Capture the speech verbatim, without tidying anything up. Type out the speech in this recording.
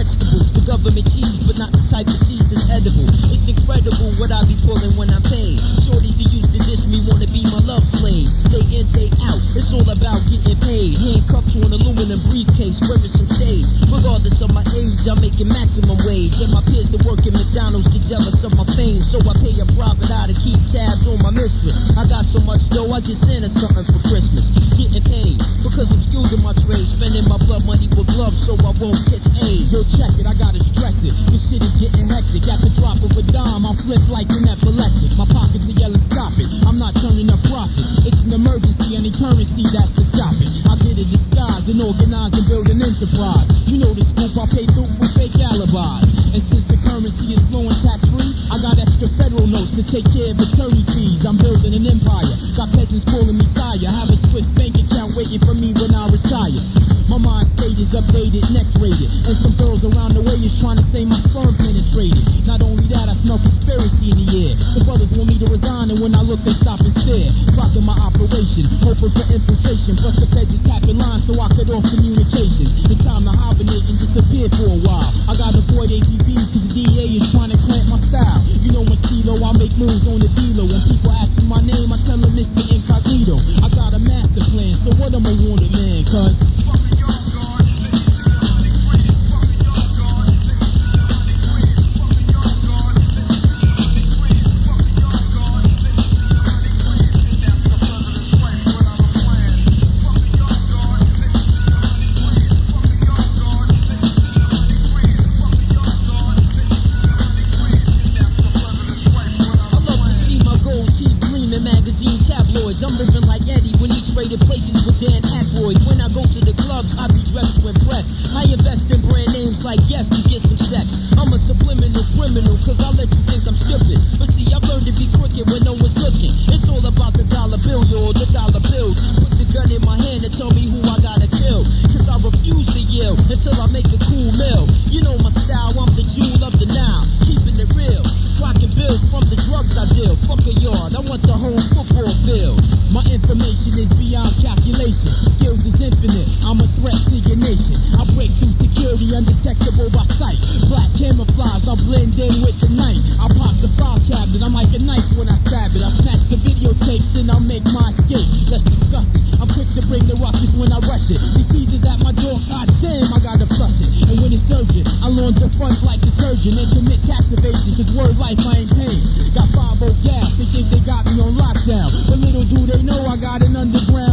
vegetables. The government cheese, but not the type of cheese that's edible. It's incredible what I be pulling when I'm paid. Shorties that used to diss me wanna be my love slave. Day in, day out, it's all about getting paid. Handcuffed to an aluminum briefcase, wearing some shades. Regardless of my age, I'm making maximum wage. And my peers that work at McDonald's get jealous of my fame. So I pay a private eye to keep tabs on my mistress. I got so much dough, I get Santa something for Christmas. Getting paid, because I'm skilled in my trade. Spending my blood money with gloves so I won't catch AIDS. Yo, check it, I gotta stress it. This shit is getting hectic. At the drop of a dime, I'll flip like an epileptic. My pockets are yelling, stop it. I'm not turning up profit. It's an emergency, any currency, that's the topic. I get a disguise and organize and build an enterprise. You know the scoop, I pay through for fake alibis. And since the currency is flowing tax-free, I got extra federal notes to take care of attorney fees. I'm building an empire. Got peasants calling me sire. Have a Swiss bank account waiting for me when I retire. My mind state is updated, next rated. And some girls around the way is trying to say my sperm penetrated. Not only that, I smell conspiracy in the air. The brothers want me to resign, and when I look, they stop and stare. Rocking my operation, hoping for infiltration. Plus the feds is tapping lines so I cut off communications. It's time to hibernate and disappear for a while. I gotta avoid A P Bs cause the D A is trying to clamp my style. You know when CeeLo, I make moves on the D-Lo. When people ask for my name, I tell them Mister Incognito. I got a master plan, so what am I wanted, man? Cause I'm living like Eddie when he traded places with Dan Aykroyd. When I go to the clubs, I be dressed to impress. I invest in brand names like Yes to get some sex. I'm a subliminal criminal, cause I let you think I'm stupid. But see, I've learned to be crooked when no one's looking. It's all about the dollar bill, yo, the dollar bill. Just put the gun in my hand and tell me who I gotta kill. Cause I refuse to yield until I make a cool meal. You know my style, I'm the jewel of the Nile. Keeping it real, clocking bills from the drugs I deal. Fuck a yard, I want the whole football field. my information is beyond calculation. Skills is infinite, I'm a threat to your nation. I break through security undetectable by sight. Black camouflage, I blend in with the night. I pop the file cabinet, I'm like a knife when I stab it. I snatch the videotapes, then I'll make my escape. Let's discuss it, I'm quick to bring the ruckus when I rush it. The teasers at my door, goddamn, I gotta flush it. And when it's urgent, I launch a funds like detergent and commit tax evasion, cause word life I ain't paying. Got five oh gas, they think they got me on lockdown, but little do they know I got an underground